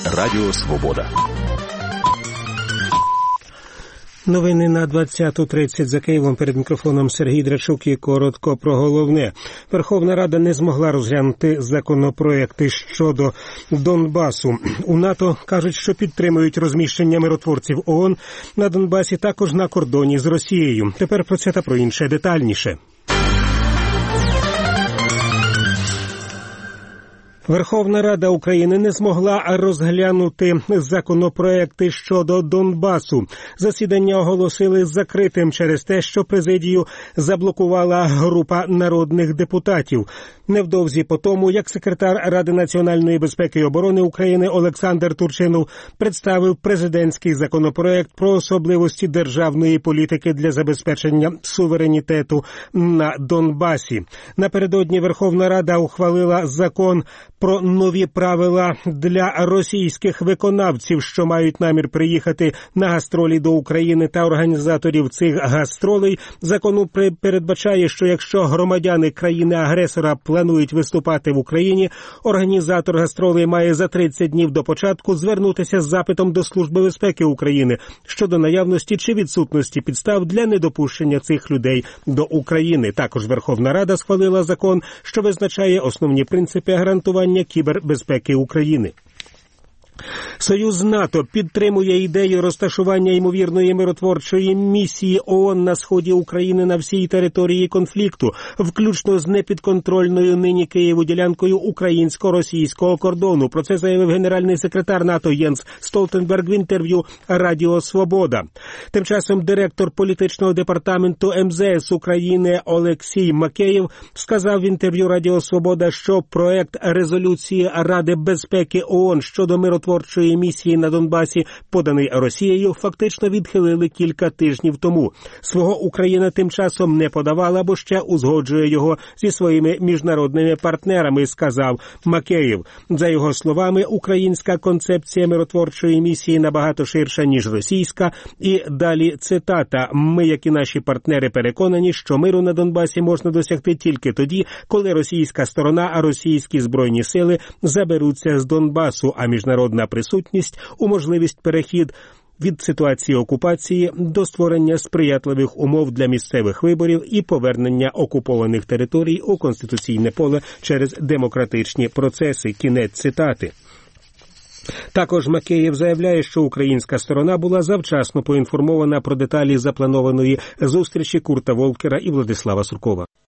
Радіо Свобода. Новини на 20:30 за Києвом. Перед мікрофоном Сергій Драчук і коротко про головне. Верховна Рада не змогла розглянути законопроекти щодо Донбасу. У НАТО кажуть, що підтримують розміщення миротворців ООН на Донбасі, також на кордоні з Росією. Тепер про це та про інше детальніше. Верховна Рада України не змогла розглянути законопроекти щодо Донбасу. Засідання оголосили закритим через те, що президію заблокувала група народних депутатів. Невдовзі по тому, як секретар Ради національної безпеки і оборони України Олександр Турчинов представив президентський законопроект про особливості державної політики для забезпечення суверенітету на Донбасі. Напередодні Верховна Рада ухвалила закон про нові правила для російських виконавців, що мають намір приїхати на гастролі до України, та організаторів цих гастролей. Закон передбачає, що якщо громадяни країни-агресора планують виступати в Україні, організатор гастролей має за 30 днів до початку звернутися з запитом до Служби безпеки України щодо наявності чи відсутності підстав для недопущення цих людей до України. Також Верховна Рада схвалила закон, що визначає основні принципи гарантування кібербезпеки України. Союз НАТО підтримує ідею розташування ймовірної миротворчої місії ООН на сході України на всій території конфлікту, включно з непідконтрольною нині Києву ділянкою українсько-російського кордону. Про це заявив генеральний секретар НАТО Єнс Столтенберг в інтерв'ю Радіо Свобода. Тим часом директор політичного департаменту МЗС України Олексій Макеєв сказав в інтерв'ю Радіо Свобода, що проект резолюції Ради безпеки ООН щодо миротворчої місії на Донбасі, поданий Росією, фактично відхилили кілька тижнів тому. Свого Україна тим часом не подавала, бо ще узгоджує його зі своїми міжнародними партнерами, сказав Макеєв. За його словами, українська концепція миротворчої місії набагато ширша, ніж російська. І далі цитата: «Ми, як і наші партнери, переконані, що миру на Донбасі можна досягти тільки тоді, коли російська сторона, а російські збройні сили заберуться з Донбасу, а міжнародна присутність уможливість перехід від ситуації окупації до створення сприятливих умов для місцевих виборів і повернення окупованих територій у конституційне поле через демократичні процеси». Кінець цитати. Також Макеєв заявляє, що українська сторона була завчасно поінформована про деталі запланованої зустрічі Курта Волкера і Владислава Суркова.